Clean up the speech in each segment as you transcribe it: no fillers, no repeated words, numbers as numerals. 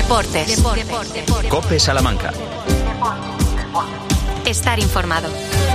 Deportes. COPE Salamanca. Estar informado.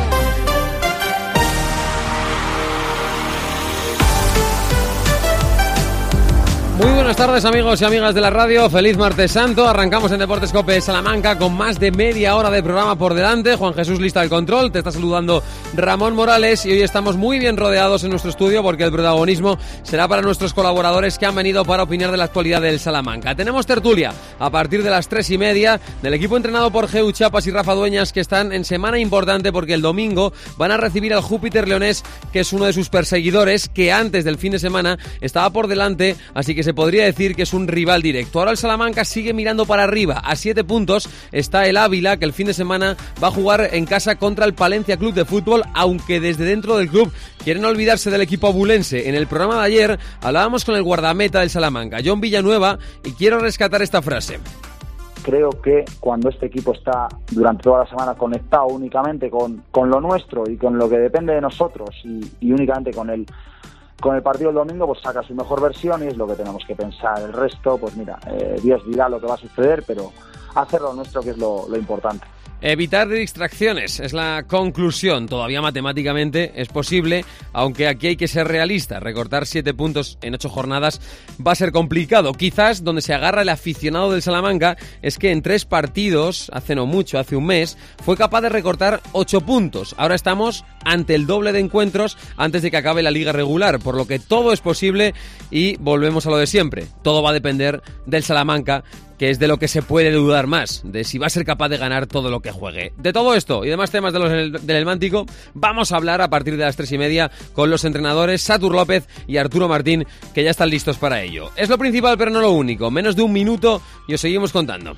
Muy buenas tardes, amigos y amigas de la radio. Feliz martes santo. Arrancamos en Deportes COPE Salamanca con más de media hora de programa por delante. Juan Jesús lista del control. Te está saludando Ramón Morales y hoy estamos muy bien rodeados en nuestro estudio porque el protagonismo será para nuestros colaboradores que han venido para opinar de la actualidad del Salamanca. Tenemos tertulia a partir de las 3:30 del equipo entrenado por Geu Chapas y Rafa Dueñas, que están en semana importante porque el domingo van a recibir al Júpiter Leonés, que es uno de sus perseguidores, que antes del fin de semana estaba por delante, así que se podría decir que es un rival directo. Ahora el Salamanca sigue mirando para arriba. A 7 puntos está el Ávila, que el fin de semana va a jugar en casa contra el Palencia Club de Fútbol, aunque desde dentro del club quieren olvidarse del equipo abulense. En el programa de ayer hablábamos con el guardameta del Salamanca, John Villanueva, y quiero rescatar esta frase. Creo que cuando este equipo está durante toda la semana conectado únicamente con lo nuestro y con lo que depende de nosotros y únicamente con el partido del domingo, pues saca su mejor versión y es lo que tenemos que pensar. El resto, pues mira, Dios dirá lo que va a suceder, pero hacer lo nuestro, que es lo importante. Evitar distracciones es la conclusión. Todavía matemáticamente es posible, aunque aquí hay que ser realista. Recortar 7 puntos en 8 jornadas va a ser complicado. Quizás donde se agarra el aficionado del Salamanca es que en 3 partidos, hace no mucho, hace un mes, fue capaz de recortar 8 puntos. Ahora estamos ante el doble de encuentros antes de que acabe la liga regular, por lo que todo es posible y volvemos a lo de siempre. Todo va a depender del Salamanca, que es de lo que se puede dudar más, de si va a ser capaz de ganar todo lo que juegue. De todo esto y demás temas del Helmántico vamos a hablar a partir de las 3:30 con los entrenadores Satur López y Arturo Martín, que ya están listos para ello. Es lo principal, pero no lo único. Menos de un minuto y os seguimos contando.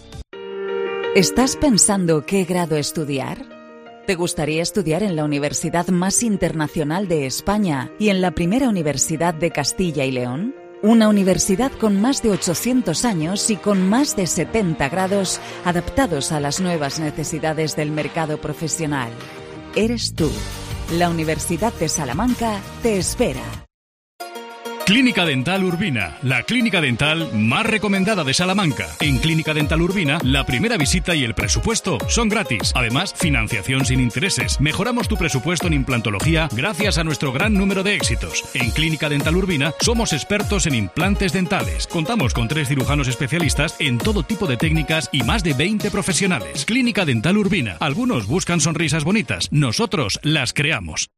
¿Estás pensando qué grado estudiar? ¿Te gustaría estudiar en la universidad más internacional de España y en la primera universidad de Castilla y León? Una universidad con más de 800 años y con más de 70 grados adaptados a las nuevas necesidades del mercado profesional. Eres tú. La Universidad de Salamanca te espera. Clínica Dental Urbina, la clínica dental más recomendada de Salamanca. En Clínica Dental Urbina, la primera visita y el presupuesto son gratis. Además, financiación sin intereses. Mejoramos tu presupuesto en implantología gracias a nuestro gran número de éxitos. En Clínica Dental Urbina somos expertos en implantes dentales. Contamos con 3 cirujanos especialistas en todo tipo de técnicas y más de 20 profesionales. Clínica Dental Urbina. Algunos buscan sonrisas bonitas. Nosotros las creamos.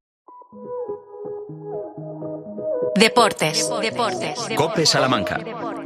Deportes. COPE Salamanca.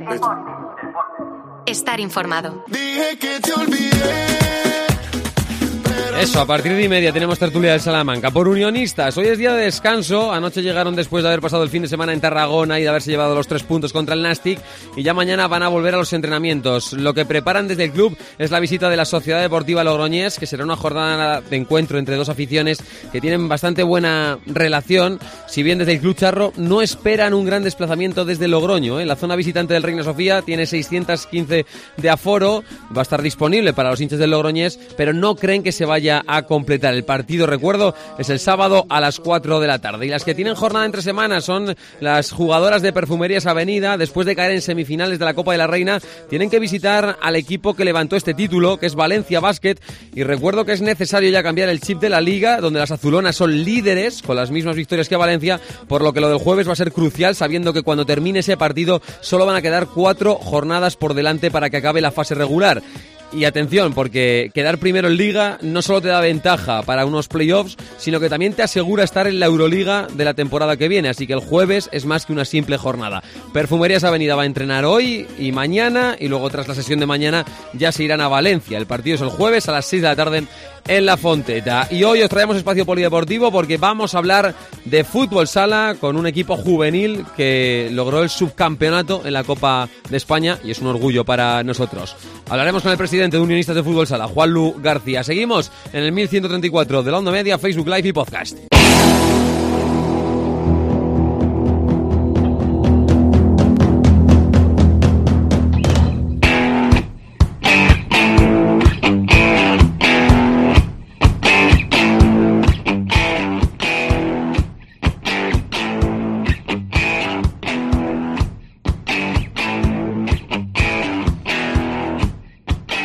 Estar informado. Dije que te olvidé. Eso, a partir de 1:30 tenemos tertulia del Salamanca. Por unionistas, hoy es día de descanso. Anoche llegaron después de haber pasado el fin de semana en Tarragona y de haberse llevado los 3 puntos contra el Nastic. Y ya mañana van a volver a los entrenamientos. Lo que preparan desde el club es la visita de la Sociedad Deportiva Logroñés, que será una jornada de encuentro entre 2 aficiones que tienen bastante buena relación. Si bien desde el Club Charro no esperan un gran desplazamiento desde Logroño. La zona visitante del Reina Sofía tiene 615 de aforo. Va a estar disponible para los hinchas del Logroñés, pero no creen que se vaya a completar. El partido, recuerdo, es el sábado a las 4 de la tarde. Y las que tienen jornada entre semanas son las jugadoras de Perfumerías Avenida. Después de caer en semifinales de la Copa de la Reina, tienen que visitar al equipo que levantó este título, que es Valencia Basket. Y recuerdo que es necesario ya cambiar el chip de la liga, donde las azulonas son líderes con las mismas victorias que Valencia, por lo que lo del jueves va a ser crucial, sabiendo que cuando termine ese partido solo van a quedar 4 jornadas por delante para que acabe la fase regular. Y atención, porque quedar primero en Liga no solo te da ventaja para unos playoffs, sino que también te asegura estar en la Euroliga de la temporada que viene. Así que el jueves es más que una simple jornada. Perfumerías Avenida va a entrenar hoy y mañana, y luego tras la sesión de mañana ya se irán a Valencia. El partido es el jueves a las 6 de la tarde en La Fonteta. Y hoy os traemos espacio polideportivo porque vamos a hablar de fútbol sala con un equipo juvenil que logró el subcampeonato en la Copa de España y es un orgullo para nosotros. Hablaremos con el presidente de Unionistas de Fútbol Sala, Juanlu García. Seguimos en el 1134 de la Onda Media, Facebook Live y Podcast.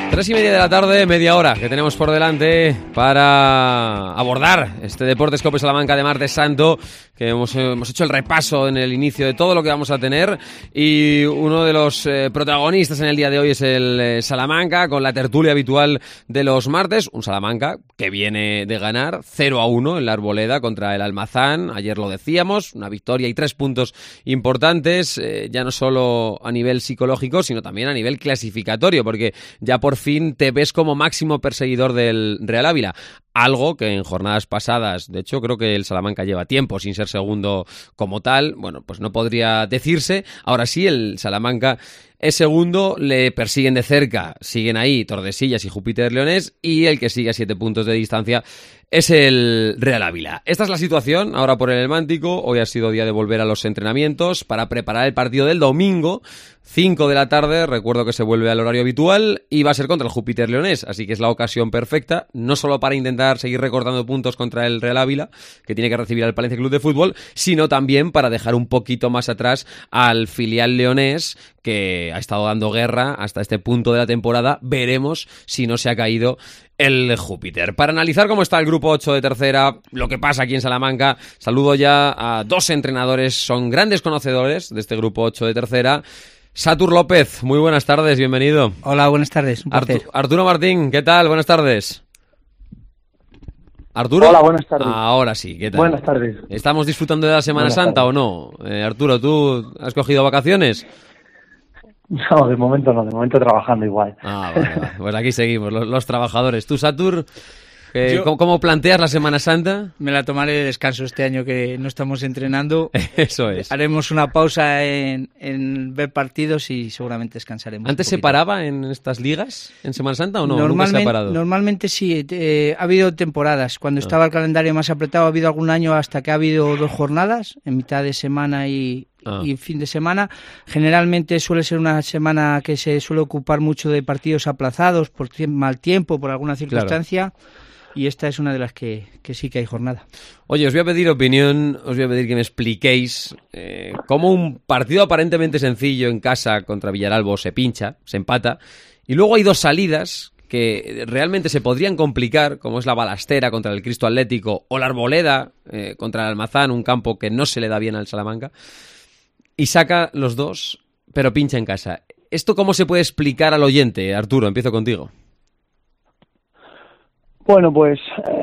3:30 de la tarde, media hora que tenemos por delante para abordar este Deportes Cope Salamanca de martes santo, que hemos hecho el repaso en el inicio de todo lo que vamos a tener, y uno de los protagonistas en el día de hoy es el Salamanca, con la tertulia habitual de los martes, un Salamanca que viene de ganar 0-1 en la Arboleda contra el Almazán. Ayer lo decíamos, una victoria y 3 puntos importantes, ya no solo a nivel psicológico, sino también a nivel clasificatorio, porque ya por fin te ves como máximo perseguidor del Real Ávila. Algo que en jornadas pasadas, de hecho creo que el Salamanca lleva tiempo sin ser segundo como tal, bueno, pues no podría decirse. Ahora sí, el Salamanca es segundo, le persiguen de cerca, siguen ahí Tordesillas y Júpiter Leonés, y el que sigue a 7 puntos de distancia es el Real Ávila. Esta es la situación ahora por el Helmántico. Hoy ha sido día de volver a los entrenamientos para preparar el partido del domingo, 5 de la tarde, recuerdo que se vuelve al horario habitual, y va a ser contra el Júpiter Leonés, así que es la ocasión perfecta, no solo para intentar seguir recortando puntos contra el Real Ávila, que tiene que recibir al Palencia Club de Fútbol, sino también para dejar un poquito más atrás al filial leonés, que ha estado dando guerra hasta este punto de la temporada. Veremos si no se ha caído el Júpiter. Para analizar cómo está el grupo 8 de tercera, lo que pasa aquí en Salamanca, saludo ya a dos entrenadores, son grandes conocedores de este grupo 8 de tercera. Satur López, muy buenas tardes, bienvenido. Hola, buenas tardes, un placer. Arturo Martín, ¿qué tal? Buenas tardes. ¿Arturo? Hola, buenas tardes. Ahora sí, ¿qué tal? Buenas tardes. ¿Estamos disfrutando de la Semana Buenas Santa tardes. o no? Arturo, ¿tú has cogido vacaciones? No, de momento no, de momento trabajando igual. Vale. Pues aquí seguimos, los trabajadores. ¿Tú, Satur, Yo- cómo planteas la Semana Santa? Me la tomaré de descanso este año que no estamos entrenando. Eso es. Haremos una pausa en ver partidos y seguramente descansaremos. ¿Antes un se poquito. paraba en estas ligas en Semana Santa o no? ¿Nunca se ha parado? Normalmente sí, ha habido temporadas. Cuando estaba el calendario más apretado ha habido algún año hasta que ha habido 2 jornadas, en mitad de semana y fin de semana. Generalmente suele ser una semana que se suele ocupar mucho de partidos aplazados por mal tiempo, por alguna circunstancia. Y esta es una de las que sí que hay jornada. Oye, os voy a pedir opinión, os voy a pedir que me expliquéis cómo un partido aparentemente sencillo en casa contra Villaralbo se pincha, se empata, y luego hay 2 salidas que realmente se podrían complicar, como es la Balastera contra el Cristo Atlético o la Arboleda contra el Almazán, un campo que no se le da bien al Salamanca, y saca los 2, pero pincha en casa. ¿Esto cómo se puede explicar al oyente? Arturo, empiezo contigo. Bueno, pues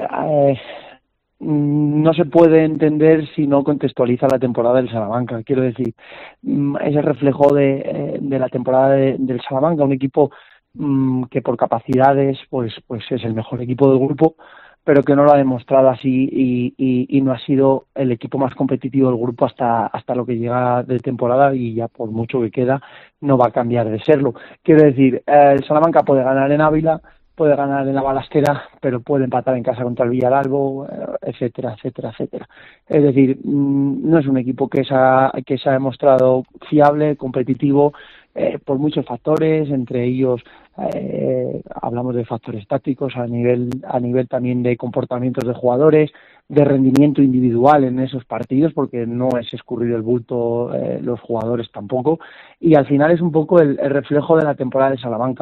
no se puede entender si no contextualiza la temporada del Salamanca. Quiero decir, es el reflejo de la temporada del Salamanca, un equipo que por capacidades pues es el mejor equipo del grupo, pero que no lo ha demostrado así y no ha sido el equipo más competitivo del grupo hasta lo que llega de temporada, y ya por mucho que queda no va a cambiar de serlo. Quiero decir, el Salamanca puede ganar en Ávila, puede ganar en la Balastera, pero puede empatar en casa contra el Villaralbo, etcétera, etcétera, etcétera. Es decir, no es un equipo que se ha demostrado fiable, competitivo, por muchos factores, entre ellos hablamos de factores tácticos a nivel también de comportamientos de jugadores, de rendimiento individual en esos partidos, porque no es escurrir el bulto los jugadores tampoco, y al final es un poco el reflejo de la temporada de Salamanca.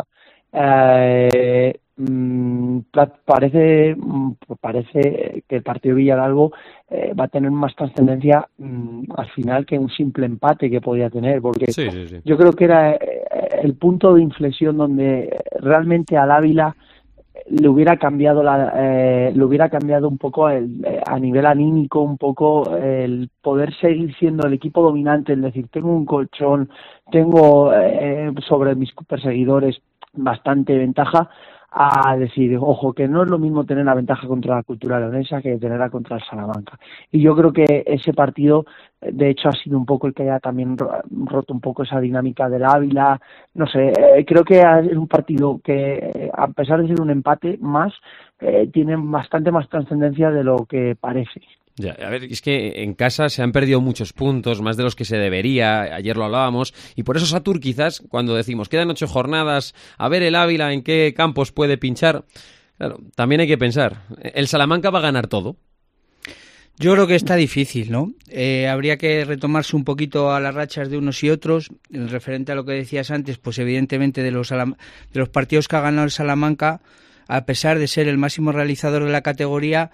Parece que el partido de Villaralbo va a tener más trascendencia al final que un simple empate que podía tener, porque Sí. yo creo que era el punto de inflexión donde realmente al Ávila le hubiera cambiado un poco a nivel anímico, un poco el poder seguir siendo el equipo dominante, es decir, tengo un colchón, tengo sobre mis perseguidores bastante ventaja, a decir, ojo, que no es lo mismo tener la ventaja contra la Cultural Leonesa que tenerla contra el Salamanca. Y yo creo que ese partido, de hecho, ha sido un poco el que haya también roto un poco esa dinámica del Ávila. No sé, creo que es un partido que, a pesar de ser un empate más, tiene bastante más trascendencia de lo que parece. Ya, a ver, es que en casa se han perdido muchos puntos, más de los que se debería, ayer lo hablábamos, y por eso Satur quizás, cuando decimos quedan 8 jornadas, a ver el Ávila en qué campos puede pinchar, claro, también hay que pensar, ¿el Salamanca va a ganar todo? Yo creo que está difícil, ¿no? Habría que retomarse un poquito a las rachas de unos y otros. En referente a lo que decías antes, pues evidentemente de los partidos que ha ganado el Salamanca, a pesar de ser el máximo realizador de la categoría,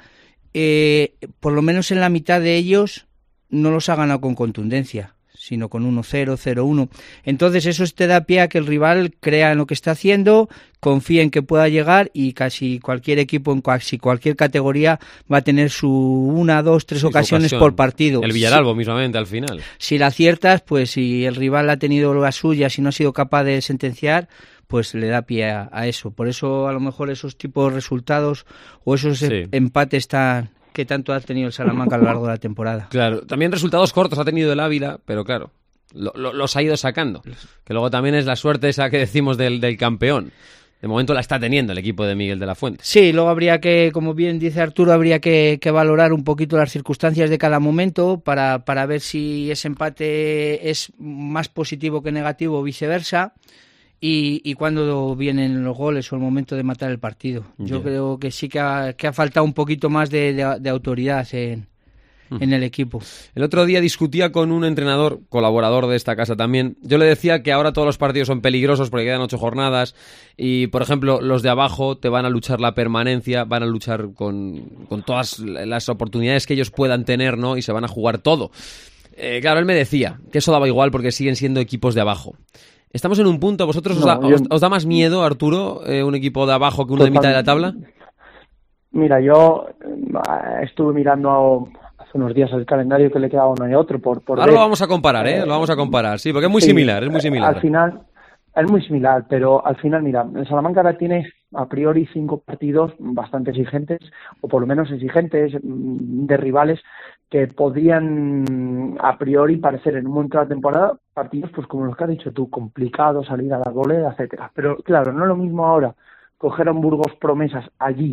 por lo menos en la mitad de ellos no los ha ganado con contundencia, sino con 1-0, 0-1. Entonces eso te da pie a que el rival crea en lo que está haciendo, confíe en que pueda llegar, y casi cualquier equipo en casi cualquier categoría va a tener su 1, 2, 3 ocasiones por partido. El Villaralbo mismamente al final. Si la aciertas, pues si el rival ha tenido la suya, si no ha sido capaz de sentenciar, pues le da pie a eso. Por eso a lo mejor esos tipos de resultados o esos empates que tanto ha tenido el Salamanca a lo largo de la temporada. Claro, también resultados cortos ha tenido el Ávila, pero claro, los ha ido sacando. Que luego también es la suerte esa que decimos del campeón. De momento la está teniendo el equipo de Miguel de la Fuente. Sí, luego habría que, como bien dice Arturo, habría que valorar un poquito las circunstancias de cada momento para ver si ese empate es más positivo que negativo o viceversa. Y cuando vienen los goles o el momento de matar el partido. Yo creo que sí que ha faltado un poquito más de autoridad en el equipo. El otro día discutía con un entrenador, colaborador de esta casa también. Yo le decía que ahora todos los partidos son peligrosos porque quedan 8 jornadas y, por ejemplo, los de abajo te van a luchar la permanencia, van a luchar con todas las oportunidades que ellos puedan tener, ¿no? Y se van a jugar todo. Claro, él me decía que eso daba igual porque siguen siendo equipos de abajo. Estamos en un punto, ¿vosotros os da más miedo, Arturo, un equipo de abajo que uno de mitad de la tabla? Mira, yo estuve mirando hace unos días el calendario que le quedaba a uno y otro. Ahora lo vamos a comparar, Lo vamos a comparar, sí, porque es muy similar, Al final, es muy similar, pero al final, mira, el Salamanca ahora tiene a priori 5 partidos bastante exigentes, o por lo menos exigentes, de rivales que podrían a priori parecer en un momento de la temporada partidos pues como los que has dicho tú, complicados, salir a la golea, etcétera. Pero claro, no es lo mismo ahora coger a un Burgos Promesas allí,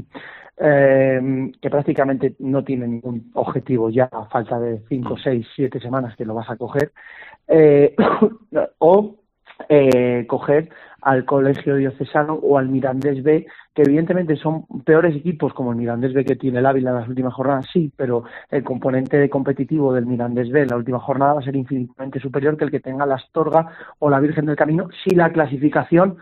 que prácticamente no tiene ningún objetivo ya a falta de 5, 6, 7 semanas que lo vas a coger, o coger al Colegio Diocesano o al Mirandés B, que evidentemente son peores equipos como el Mirandés B que tiene el Ávila en las últimas jornadas, sí, pero el componente competitivo del Mirandés B en la última jornada va a ser infinitamente superior que el que tenga la Astorga o la Virgen del Camino, si la clasificación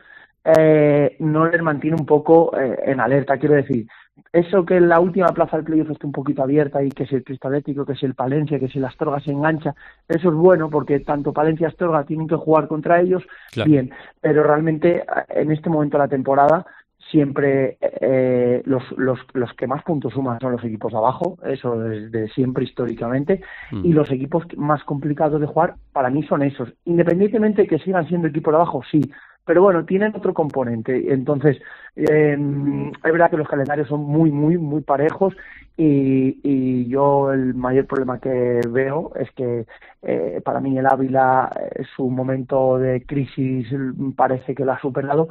no les mantiene un poco en alerta. Quiero decir, eso que en la última plaza del playoff esté un poquito abierta y que si el Cristalético, que si el Palencia, que si el Astorga se engancha, eso es bueno porque tanto Palencia y Astorga tienen que jugar contra ellos, claro. Bien, pero realmente en este momento de la temporada siempre los que más puntos suman son los equipos de abajo, eso desde siempre históricamente, y los equipos más complicados de jugar para mí son esos, independientemente de que sigan siendo equipos de abajo, sí, pero bueno, tienen otro componente. Entonces, es verdad que los calendarios son muy, muy, muy parejos y yo el mayor problema que veo es que para mí el Ávila, su momento de crisis parece que lo ha superado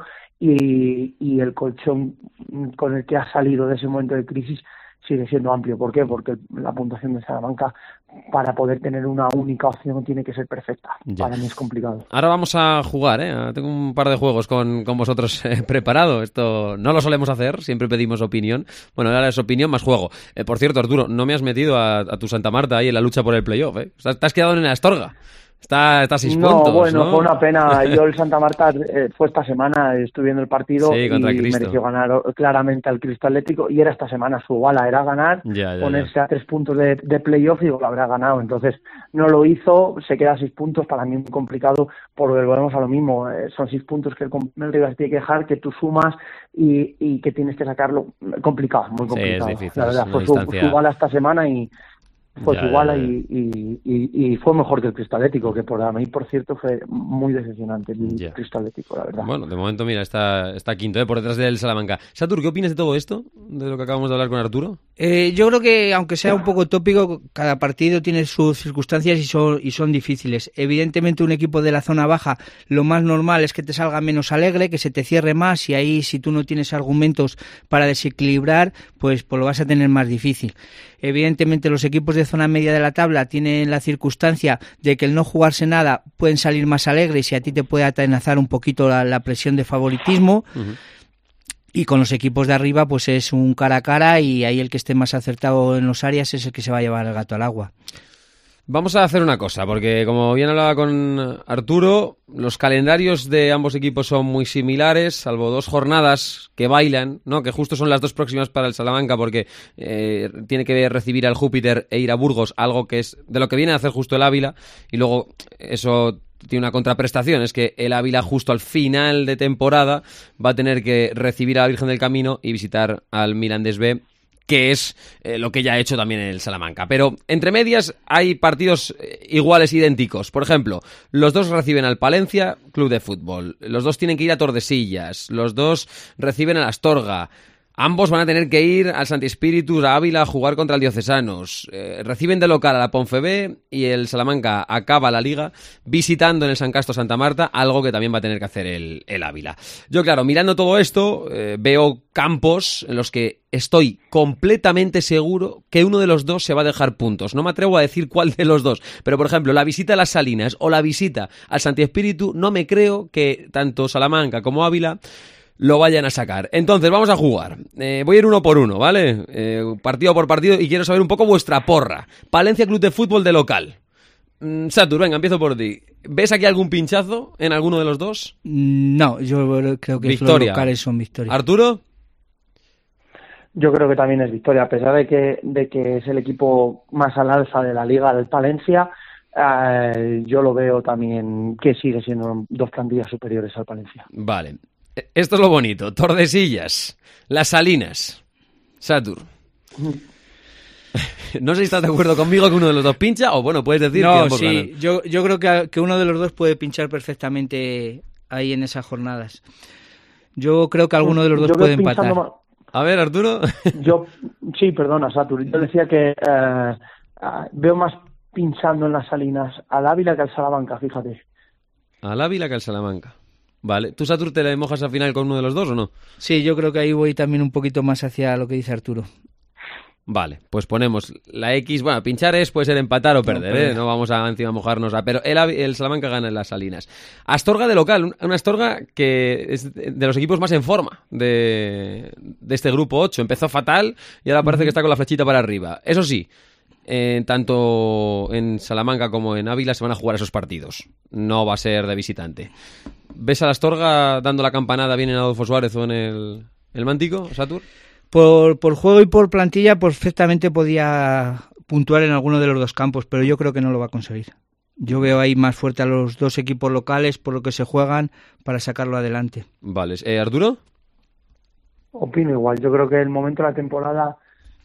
y el colchón con el que ha salido de ese momento de crisis sigue siendo amplio. ¿Por qué? Porque la puntuación de Salamanca, para poder tener una única opción, tiene que ser perfecta. Ya. Para mí es complicado. Ahora vamos a jugar, Tengo un par de juegos con vosotros preparado. Esto no lo solemos hacer, siempre pedimos opinión. Bueno, ahora es opinión más juego. Por cierto, Arturo, no me has metido a tu Santa Marta ahí en la lucha por el playoff, Te has quedado en la Astorga. Está a 6 puntos, bueno, ¿no? Fue una pena. Yo el Santa Marta fue esta semana, estuve viendo el partido y mereció ganar claramente al Cristalético y era esta semana su bala, era ganar, ponerse a 3 puntos de playoff y lo habrá ganado. Entonces no lo hizo, se queda a 6 puntos, para mí muy complicado porque volvemos a lo mismo, son 6 puntos que el rival tiene que dejar, que tú sumas y que tienes que sacarlo, complicado, muy complicado. Sí, es difícil, la verdad, fue su bala esta semana y fue igual y fue mejor que el Cristalético, que por mí, por cierto, fue muy decepcionante el Cristalético, la verdad. Bueno, de momento, mira, está quinto, por detrás del Salamanca. Satur, ¿qué opinas de todo esto? De lo que acabamos de hablar con Arturo. Yo creo que, aunque sea un poco tópico, cada partido tiene sus circunstancias y son difíciles. Evidentemente, un equipo de la zona baja, lo más normal es que te salga menos alegre, que se te cierre más, y ahí, si tú no tienes argumentos para desequilibrar, pues lo vas a tener más difícil. Evidentemente, los equipos de zona media de la tabla tienen la circunstancia de que el no jugarse nada pueden salir más alegres y a ti te puede atenazar un poquito la presión de favoritismo. Uh-huh. Y con los equipos de arriba pues es un cara a cara y ahí el que esté más acertado en los áreas es el que se va a llevar el gato al agua. Vamos a hacer una cosa, porque como bien hablaba con Arturo, los calendarios de ambos equipos son muy similares, salvo 2 jornadas que bailan, ¿no? Que justo son las 2 próximas para el Salamanca, porque tiene que recibir al Júpiter e ir a Burgos, algo que es de lo que viene a hacer justo el Ávila, y luego eso tiene una contraprestación, es que el Ávila justo al final de temporada va a tener que recibir a la Virgen del Camino y visitar al Mirandés B, que es lo que ya ha hecho también el Salamanca. Pero entre medias hay partidos iguales, idénticos. Por ejemplo, los 2 reciben al Palencia Club de Fútbol, los 2 tienen que ir a Tordesillas, los 2 reciben al Astorga. Ambos van a tener que ir al Santi Spíritus, a Ávila, a jugar contra el Diocesanos. Reciben de local a la Ponferrada y el Salamanca acaba la Liga visitando en el San Casto Santa Marta, algo que también va a tener que hacer el Ávila. Yo, claro, mirando todo esto, veo campos en los que estoy completamente seguro que uno de los 2 se va a dejar puntos. No me atrevo a decir cuál de los 2, pero por ejemplo, la visita a las Salinas o la visita al Santi Espíritu, no me creo que tanto Salamanca como Ávila lo vayan a sacar. Entonces, vamos a jugar. Voy a ir uno por uno, ¿vale? Partido por partido, y quiero saber un poco vuestra porra. Palencia Club de Fútbol de local. Satur, venga, empiezo por ti. ¿Ves aquí algún pinchazo en alguno de los 2? No, yo creo que los locales son victorias. ¿Arturo? Yo creo que también es victoria, a pesar de que es el equipo más al alza de la Liga del Palencia. Yo lo veo también que sigue siendo 2 plantillas superiores al Palencia. Vale. Esto es lo bonito. Tordesillas, Las Salinas, Satur. No sé si estás de acuerdo conmigo que uno de los 2 pincha, o bueno, puedes decir que ambos ganan. Yo creo que uno de los 2 puede pinchar perfectamente ahí en esas jornadas. Yo creo que alguno de los 2 puede empatar. A ver, Arturo. Perdona, Satur. Yo decía que veo más pinchando en Las Salinas al Ávila que al Salamanca, fíjate. Al Ávila que al Salamanca. Vale. ¿Tú, Satur, te le mojas al final con uno de los 2 o no? Sí, yo creo que ahí voy también un poquito más hacia lo que dice Arturo. Vale, pues ponemos la X. Bueno, pinchar puede ser empatar o perder, ¿eh? No vamos a encima mojarnos. Pero el Salamanca gana en Las Salinas. Astorga de local, una Astorga que es de los equipos más en forma de este grupo 8. Empezó fatal y ahora parece que está con la flechita para arriba. Eso sí, tanto en Salamanca como en Ávila se van a jugar esos partidos. No va a ser de visitante. ¿Ves a la Astorga dando la campanada bien en Adolfo Suárez o en el Mántico, Satur? Por juego y por plantilla perfectamente podía puntuar en alguno de los 2 campos, pero yo creo que no lo va a conseguir. Yo veo ahí más fuerte a los 2 equipos locales por lo que se juegan para sacarlo adelante. Vale. ¿Arturo? Opino igual. Yo creo que el momento de la temporada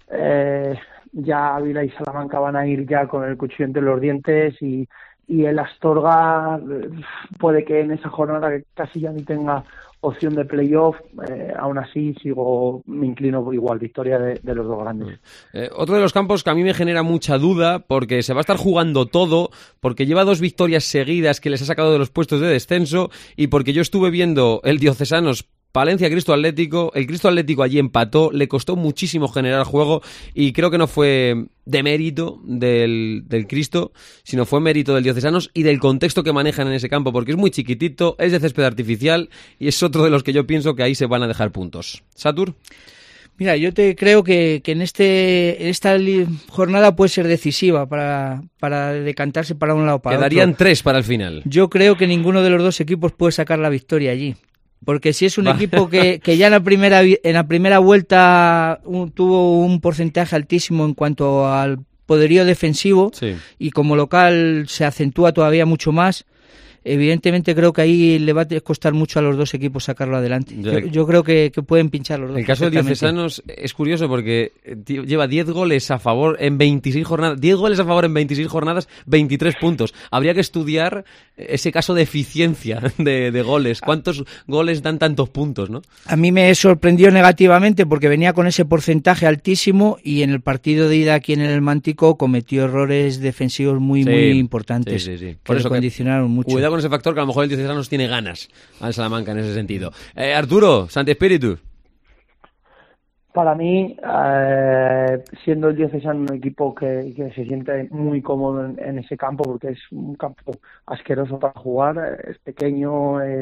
ya Ávila y Salamanca van a ir ya con el cuchillo entre los dientes y el Astorga puede que en esa jornada que casi ya ni tenga opción de playoff, aún así me inclino igual, victoria de los 2 grandes. Otro de los campos que a mí me genera mucha duda, porque se va a estar jugando todo, porque lleva 2 victorias seguidas que les ha sacado de los puestos de descenso, y porque yo estuve viendo el Diocesanos Palencia Cristo Atlético, el Cristo Atlético allí empató, le costó muchísimo generar juego y creo que no fue de mérito del Cristo, sino fue mérito del Diocesanos y del contexto que manejan en ese campo, porque es muy chiquitito, es de césped artificial y es otro de los que yo pienso que ahí se van a dejar puntos. ¿Satur? Mira, yo creo que en esta jornada puede ser decisiva para decantarse para un lado o para otro. Quedarían 3 para el final. Yo creo que ninguno de los 2 equipos puede sacar la victoria allí. Porque si es un equipo que ya en la primera vuelta tuvo un porcentaje altísimo en cuanto al poderío defensivo, sí, y como local se acentúa todavía mucho más, evidentemente creo que ahí le va a costar mucho a los 2 equipos sacarlo adelante. Yo creo que pueden pinchar los 2. El caso del Diocesanos es curioso porque lleva 10 goles a favor en 26 jornadas, 10 goles a favor en 26 jornadas, 23 puntos. Habría que estudiar ese caso de eficiencia de goles. ¿Cuántos goles dan tantos puntos, no? A mí me sorprendió negativamente porque venía con ese porcentaje altísimo y en el partido de ida aquí en el Mántico cometió errores defensivos muy importantes, sí. Por eso condicionaron mucho. Cuidado con ese factor que a lo mejor el Diocesanos tiene ganas al Salamanca en ese sentido. Arturo, Santi Espíritu. Para mí, siendo el Diocesano un equipo que se siente muy cómodo en ese campo, porque es un campo asqueroso para jugar, es pequeño,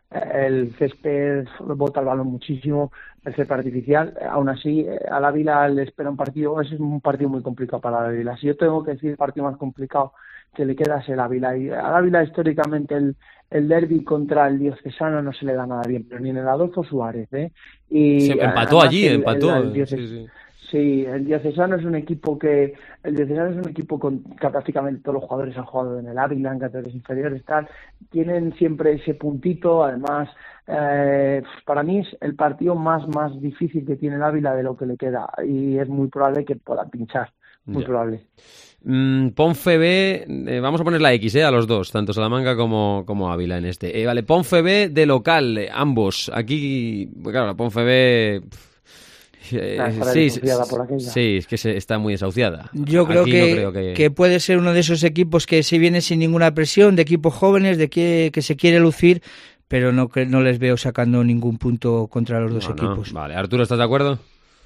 el césped bota el balón muchísimo, el césped artificial. Aún así, al Ávila le espera un partido, es un partido muy complicado para el Ávila. Si yo tengo que decir el partido más complicado que le queda es el Ávila. Y al Ávila históricamente el derbi contra el Diocesano no se le da nada bien, pero ni en el Adolfo Suárez, y sí, empató allí, empató. Sí, el Diocesano es un equipo con que prácticamente todos los jugadores han jugado en el Ávila, en categorías inferiores, tal. Tienen siempre ese puntito. Además, para mí es el partido más difícil que tiene el Ávila de lo que le queda, y es muy probable que pueda pinchar. Muy probable. Ponfe B, vamos a poner la X a los dos, tanto Salamanca como Ávila en este. Vale, Ponfe B de local, ambos. Aquí, claro, la Ponfe B... sí, es que está muy desahuciada. Yo creo que puede ser uno de esos equipos que se viene sin ninguna presión, de equipos jóvenes, de que se quiere lucir, pero no les veo sacando ningún punto contra los dos equipos. Vale, Arturo, ¿estás de acuerdo?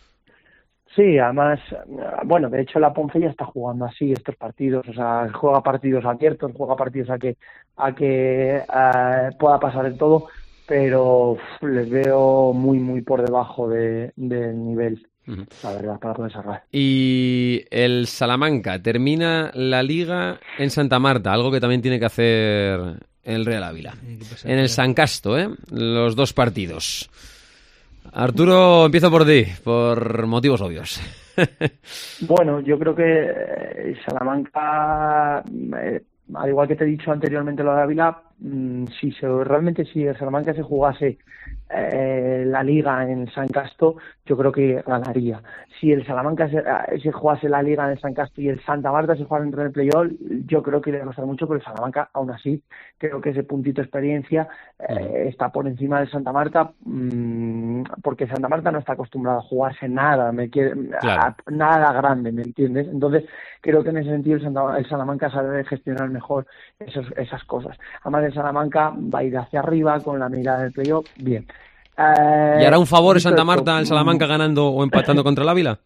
Sí, además, bueno, de hecho la Ponce ya está jugando así estos partidos, o sea, juega partidos abiertos, juega partidos a que pueda pasar de todo, pero les veo muy por debajo del nivel, la verdad, para poder cerrar. Y el Salamanca termina la Liga en Santa Marta, algo que también tiene que hacer el Real Ávila. En el San Casto, los dos partidos. Arturo, empiezo por ti, por motivos obvios. Bueno, yo creo que Salamanca, al igual que te he dicho anteriormente lo de Ávila, si el Salamanca se jugase la Liga en San Casto, yo creo que ganaría. Si el Salamanca se jugase la Liga en el San Casto y el Santa Marta se jugara entre el playoff, yo creo que le va a costar mucho, pero el Salamanca, aún así, creo que ese puntito de experiencia está por encima del Santa Marta, porque Santa Marta no está acostumbrado a jugarse nada, nada grande, ¿me entiendes? Entonces, creo que en ese sentido el Salamanca sabe gestionar mejor esas cosas. Además, el Salamanca va a ir hacia arriba con la mirada del playoff, bien. ¿Y hará un favor el Santa Marta al Salamanca ganando o empatando contra el Ávila?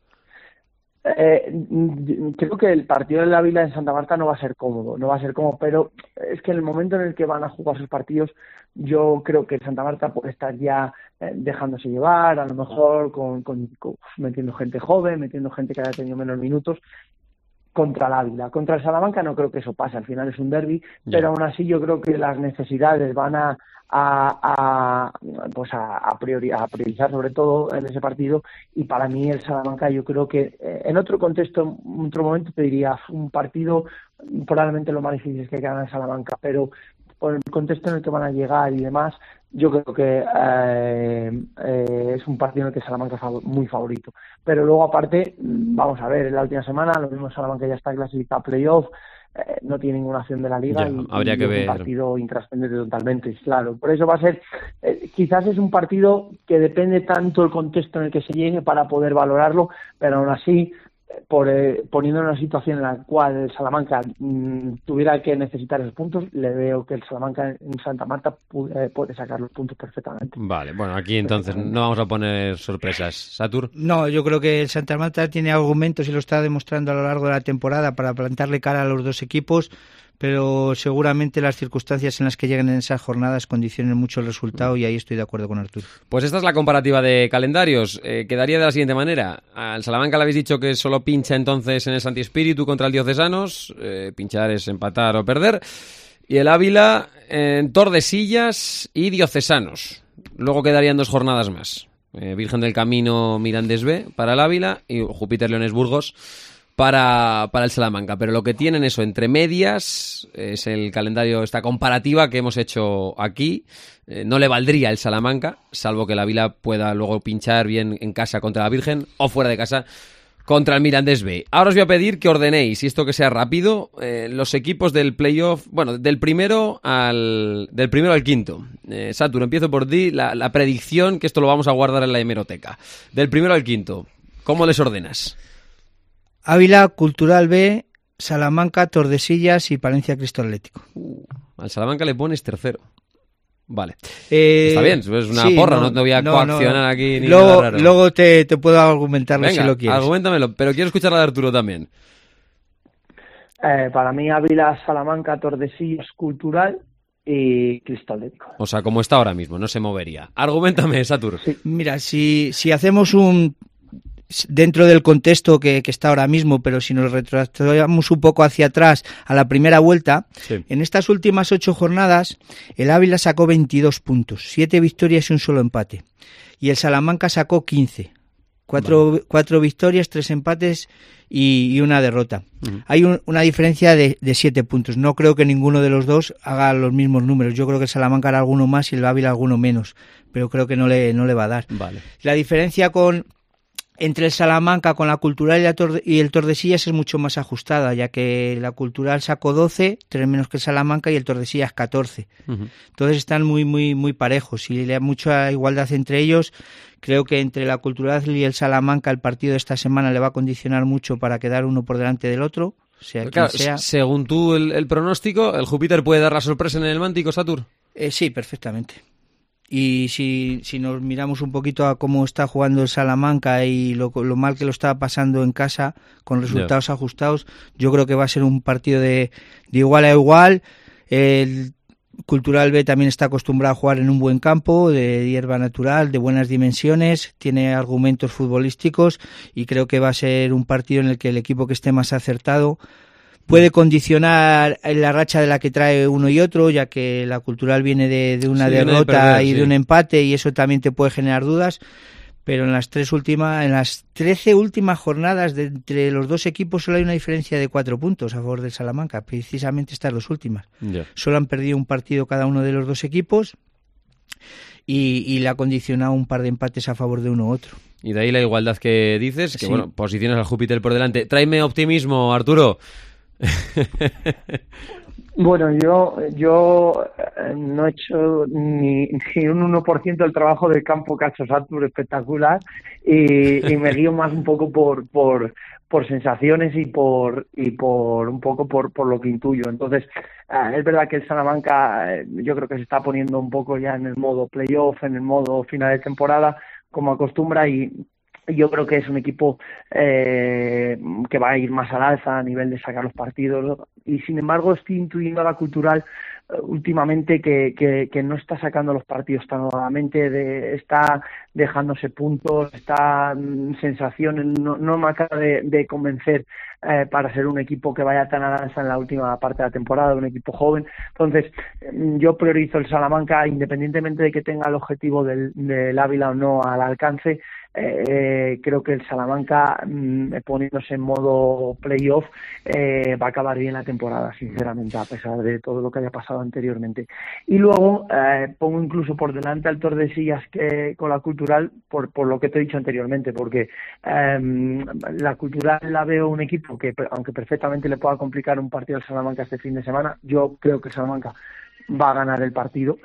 Creo que el partido del Ávila en Santa Marta no va a ser cómodo, pero es que en el momento en el que van a jugar sus partidos, yo creo que el Santa Marta puede estar ya dejándose llevar, a lo mejor con metiendo gente joven, metiendo gente que haya tenido menos minutos, contra el Ávila. Contra el Salamanca no creo que eso pase, al final es un derbi, pero aún así yo creo que las necesidades van a priorizar sobre todo en ese partido, y para mí el Salamanca, yo creo que en otro contexto, en otro momento te diría un partido probablemente lo más difícil es que gane el Salamanca, pero por el contexto en el que van a llegar y demás, yo creo que es un partido en el que Salamanca es muy favorito. Pero luego, aparte, vamos a ver, en la última semana, lo mismo Salamanca ya está clasificado a playoff, no tiene ninguna acción de la Liga, habría que ver. Es un partido intrascendente totalmente, claro. Por eso va a ser, quizás es un partido que depende tanto el contexto en el que se llegue para poder valorarlo, pero aún así, poniendo en una situación en la cual el Salamanca tuviera que necesitar esos puntos, le veo que el Salamanca en Santa Marta puede sacar los puntos perfectamente. Vale, bueno, aquí entonces no vamos a poner sorpresas. ¿Satur? No, yo creo que el Santa Marta tiene argumentos y lo está demostrando a lo largo de la temporada para plantarle cara a los dos equipos, pero seguramente las circunstancias en las que lleguen en esas jornadas condicionen mucho el resultado, y ahí estoy de acuerdo con Arturo. Pues esta es la comparativa de calendarios. Quedaría de la siguiente manera. Al Salamanca le habéis dicho que solo pincha entonces en el Santi Espíritu contra el Diocesanos. Pinchar es empatar o perder. Y el Ávila en Tordesillas y Diocesanos. Luego quedarían 2 jornadas más. Virgen del Camino, Mirandés B para el Ávila y Júpiter Leones Burgos para el Salamanca, pero lo que tienen eso entre medias es el calendario, esta comparativa que hemos hecho aquí. No le valdría el Salamanca, salvo que la Ávila pueda luego pinchar bien en casa contra la Virgen o fuera de casa contra el Mirandés B. Ahora os voy a pedir que ordenéis, y esto que sea rápido, los equipos del playoff, bueno, del primero al quinto. Satur, empiezo por ti, la predicción, que esto lo vamos a guardar en la hemeroteca. Del primero al quinto, ¿cómo les ordenas? Ávila, Cultural B, Salamanca, Tordesillas y Palencia Cristo Atlético. Al Salamanca le pones tercero. Vale. Está bien, es una porra, no te voy a coaccionar aquí ni nada raro. Luego te puedo argumentarlo. Venga, si lo quieres. Argumentamelo, pero quiero escuchar la de Arturo también. Para mí Ávila, Salamanca, Tordesillas, Cultural y Cristo Atlético. O sea, como está ahora mismo, no se movería. Arguméntame, Satur. Sí. Mira, si hacemos dentro del contexto que está ahora mismo, pero si nos retrocedemos un poco hacia atrás a la primera vuelta, sí. En estas últimas 8 jornadas el Ávila sacó 22 puntos, 7 victorias y un solo empate, y el Salamanca sacó 15, 4 victorias, 3 empates y una derrota. Hay una diferencia de 7 puntos. No creo que ninguno de los dos haga los mismos números. Yo creo que el Salamanca hará alguno más y el Ávila alguno menos, pero creo que no le va a dar. Vale. La diferencia entre el Salamanca con la Cultural y el Tordesillas es mucho más ajustada, ya que la Cultural sacó 12, 3 menos que el Salamanca, y el Tordesillas 14. Entonces están muy muy muy parejos y hay mucha igualdad entre ellos. Creo que entre la Cultural y el Salamanca el partido de esta semana le va a condicionar mucho para quedar uno por delante del otro, sea quien sea. Según tú el pronóstico, ¿el Júpiter puede dar la sorpresa en el Mántico, Satur? Sí, perfectamente. Y si nos miramos un poquito a cómo está jugando el Salamanca y lo mal que lo está pasando en casa, con resultados ajustados, yo creo que va a ser un partido de igual a igual. El Cultural B también está acostumbrado a jugar en un buen campo, de hierba natural, de buenas dimensiones, tiene argumentos futbolísticos y creo que va a ser un partido en el que el equipo que esté más acertado puede condicionar la racha de la que trae uno y otro, ya que la Cultural viene de una derrota y de un empate, y eso también te puede generar dudas. Pero en las 13 últimas jornadas de entre los dos equipos solo hay una diferencia de 4 puntos a favor del Salamanca, precisamente estas 2 últimas. Solo han perdido un partido cada uno de los dos equipos y le ha condicionado un par de empates a favor de uno u otro. Y de ahí la igualdad que dices, que bueno, posiciones al Júpiter por delante. Tráeme optimismo, Arturo. Bueno, yo no he hecho ni un 1% del trabajo del campo que ha hecho Satur espectacular y me guío más un poco por sensaciones y por un poco por lo que intuyo. Entonces, es verdad que el Salamanca yo creo que se está poniendo un poco ya en el modo playoff, en el modo final de temporada, como acostumbra, y yo creo que es un equipo que va a ir más al alza a nivel de sacar los partidos, y sin embargo estoy intuyendo a la Cultural últimamente que no está sacando los partidos tan holgadamente, está dejándose puntos, está sensaciones, no me acaba de convencer para ser un equipo que vaya tan al alza en la última parte de la temporada, un equipo joven. Entonces yo priorizo el Salamanca, independientemente de que tenga el objetivo del Ávila o no al alcance. Creo que el Salamanca, poniéndose en modo playoff, va a acabar bien la temporada, sinceramente, a pesar de todo lo que haya pasado anteriormente. Y luego pongo incluso por delante al Tordesillas que con la Cultural, por lo que te he dicho anteriormente, porque la Cultural la veo un equipo que, aunque perfectamente le pueda complicar un partido al Salamanca este fin de semana, yo creo que el Salamanca va a ganar el partido.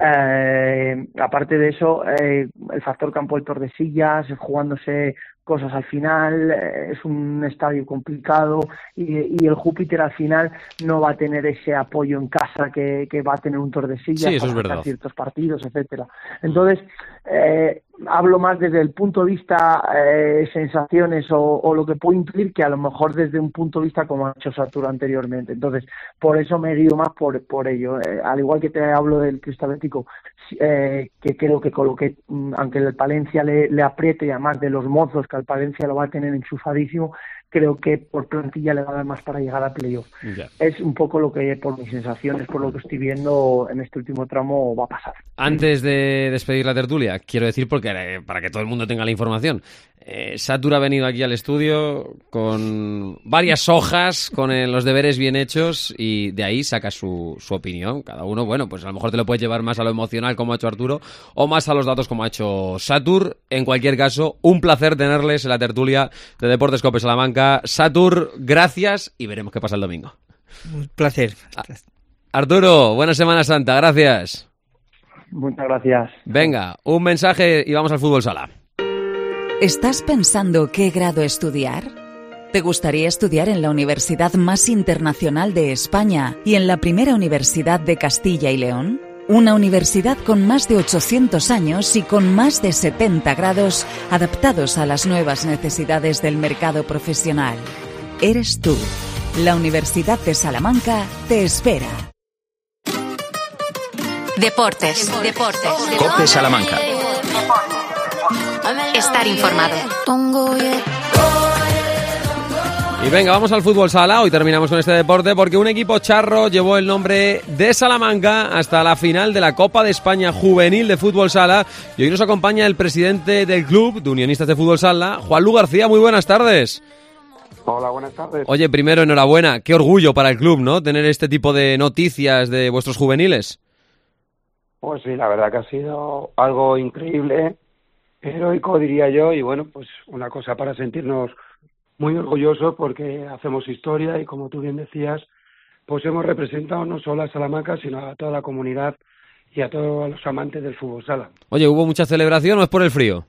Aparte de eso, el factor campo del Tordesillas, jugándose cosas al final, es un estadio complicado, y el Júpiter al final no va a tener ese apoyo en casa que va a tener un Tordesillas para ciertos partidos, etcétera. Entonces hablo más desde el punto de vista sensaciones o lo que puedo intuir, que a lo mejor desde un punto de vista como ha hecho Satur anteriormente. Entonces por eso me guío más por ello. Al igual que te hablo del Cristo Atlético, que creo que con lo que, aunque el Palencia le apriete, y además de los mozos que al Palencia lo va a tener enchufadísimo, creo que por plantilla le va a dar más para llegar a playoff. Es un poco lo que, por mis sensaciones, por lo que estoy viendo en este último tramo, va a pasar. Antes de despedir la tertulia, quiero decir, porque para que todo el mundo tenga la información, Satur ha venido aquí al estudio con varias hojas, con los deberes bien hechos, y de ahí saca su opinión. Cada uno, bueno, pues a lo mejor te lo puedes llevar más a lo emocional, como ha hecho Arturo, o más a los datos, como ha hecho Satur. En cualquier caso, un placer tenerles en la tertulia de Deportes Cope Salamanca. Satur, gracias, y veremos qué pasa el domingo. Un placer. Arturo, buena Semana Santa, gracias. Muchas gracias. Venga, un mensaje y vamos al fútbol sala. ¿Estás pensando qué grado estudiar? ¿Te gustaría estudiar en la universidad más internacional de España y en la primera universidad de Castilla y León? Una universidad con más de 800 años y con más de 70 grados adaptados a las nuevas necesidades del mercado profesional. Eres tú. La Universidad de Salamanca te espera. Deportes. COPE Salamanca. Estar informado. Y venga, vamos al fútbol sala. Hoy terminamos con este deporte porque un equipo charro llevó el nombre de Salamanca hasta la final de la Copa de España Juvenil de Fútbol Sala. Y hoy nos acompaña el presidente del club de Unionistas de Fútbol Sala, Juanlu García. Muy buenas tardes. Hola, buenas tardes. Oye, primero, enhorabuena. Qué orgullo para el club, ¿no? Tener este tipo de noticias de vuestros juveniles. Pues sí, la verdad que ha sido algo increíble, heroico diría yo, y bueno, pues una cosa para sentirnos muy orgullosos porque hacemos historia y como tú bien decías, pues hemos representado no solo a Salamanca, sino a toda la comunidad y a todos los amantes del fútbol sala. Oye, ¿hubo mucha celebración o es por el frío?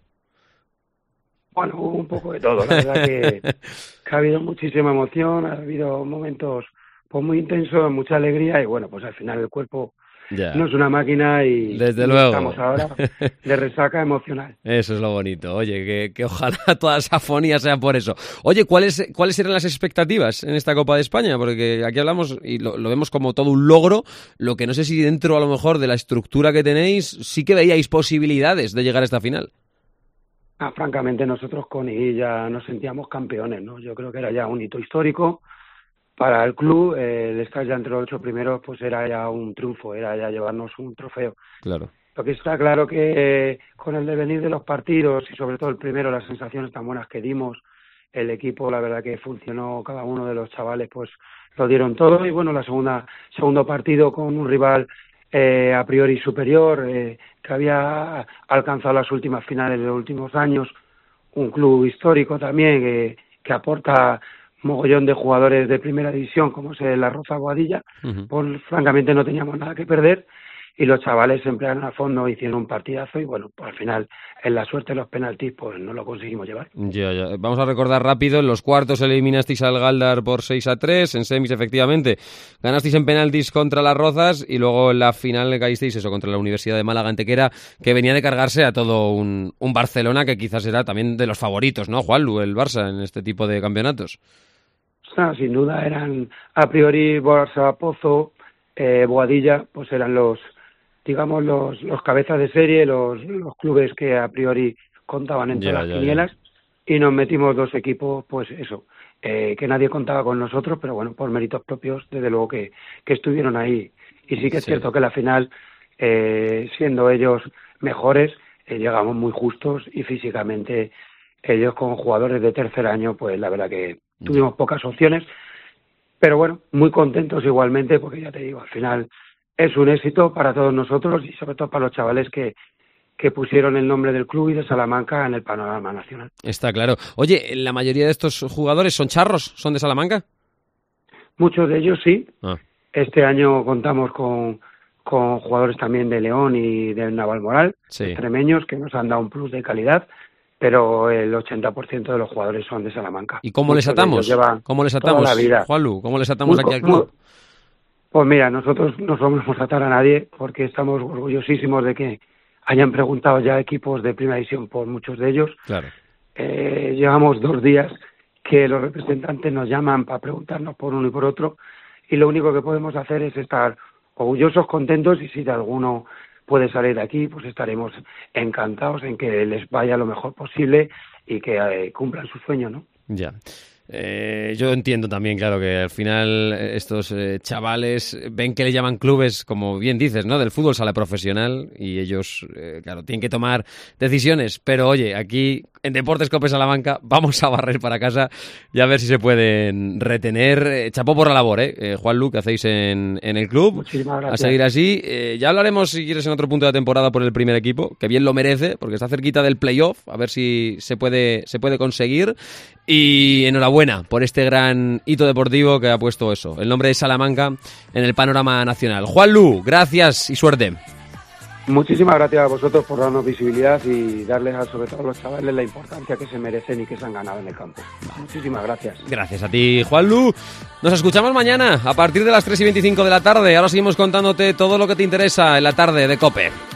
Bueno, hubo un poco de todo, la verdad que ha habido muchísima emoción, ha habido momentos pues muy intensos, mucha alegría y bueno, pues al final el cuerpo no es una máquina y desde luego estamos ahora de resaca emocional. Eso es lo bonito. Oye, que ojalá toda esa afonía sea por eso. Oye, ¿cuáles eran las expectativas en esta Copa de España? Porque aquí hablamos y lo vemos como todo un logro, lo que no sé si dentro a lo mejor de la estructura que tenéis sí que veíais posibilidades de llegar a esta final. Francamente nosotros con I ya nos sentíamos campeones, ¿no? Yo creo que era ya un hito histórico para el club, el estar ya entre los 8 primeros pues era ya un triunfo, era ya llevarnos un trofeo. Claro. Lo que está claro que con el devenir de los partidos y sobre todo el primero, las sensaciones tan buenas que dimos, el equipo la verdad que funcionó, cada uno de los chavales pues lo dieron todo y bueno, segundo partido con un rival a priori superior, que había alcanzado las últimas finales de los últimos años, un club histórico también que aporta mogollón de jugadores de primera división como es la Roza Boadilla, pues francamente no teníamos nada que perder y los chavales se emplearon a fondo, hicieron un partidazo y bueno, pues al final en la suerte de los penaltis pues no lo conseguimos llevar. Ya. Vamos a recordar rápido, en los cuartos eliminasteis al Galdar por 6-3, en semis efectivamente ganasteis en penaltis contra las Rozas y luego en la final caísteis eso contra la Universidad de Málaga Antequera, que venía de cargarse a todo un Barcelona que quizás era también de los favoritos, ¿no, Juanlu, el Barça en este tipo de campeonatos? Sin duda eran a priori Barça, Pozo, Boadilla, pues eran los cabezas de serie, los clubes que a priori contaban en todas las quinielas y nos metimos 2 equipos, pues eso, que nadie contaba con nosotros, pero bueno, por méritos propios, desde luego que estuvieron ahí. Y sí que es cierto que la final, siendo ellos mejores, llegamos muy justos y físicamente ellos con jugadores de tercer año, pues la verdad que tuvimos pocas opciones, pero bueno, muy contentos igualmente, porque ya te digo, al final es un éxito para todos nosotros y sobre todo para los chavales que pusieron el nombre del club y de Salamanca en el panorama nacional. Está claro. Oye, ¿la mayoría de estos jugadores son charros? ¿Son de Salamanca? Muchos de ellos sí. Este año contamos con jugadores también de León y de Navalmoral, extremeños, que nos han dado un plus de calidad, pero el 80% de los jugadores son de Salamanca. ¿Y cómo les atamos? ¿Cómo les atamos, Juanlu? ¿Cómo les atamos aquí al club? Pues mira, nosotros no somos atar a nadie porque estamos orgullosísimos de que hayan preguntado ya equipos de primera división por muchos de ellos. Claro. Llevamos 2 días que los representantes nos llaman para preguntarnos por uno y por otro y lo único que podemos hacer es estar orgullosos, contentos y si de alguno puede salir de aquí, pues estaremos encantados en que les vaya lo mejor posible y que cumplan su sueño, ¿no? Ya. Yo entiendo también, claro, que al final estos chavales ven que le llaman clubes, como bien dices, ¿no? Del fútbol sala profesional y ellos, claro, tienen que tomar decisiones. Pero oye, aquí en Deportes COPE Salamanca vamos a barrer para casa y a ver si se pueden retener. Chapó por la labor, Juanlu, que hacéis en el club. Muchísimas gracias. A seguir así. Ya hablaremos, si quieres, en otro punto de la temporada por el primer equipo, que bien lo merece, porque está cerquita del playoff, a ver si se puede conseguir. Y enhorabuena por este gran hito deportivo que ha puesto eso, el nombre de Salamanca en el panorama nacional. Juanlu, gracias y suerte. Muchísimas gracias a vosotros por darnos visibilidad y darles sobre todo a los chavales la importancia que se merecen y que se han ganado en el campo. Muchísimas gracias. Gracias a ti, Juanlu. Nos escuchamos mañana a partir de las 3:25 de la tarde. Ahora seguimos contándote todo lo que te interesa en la tarde de COPE.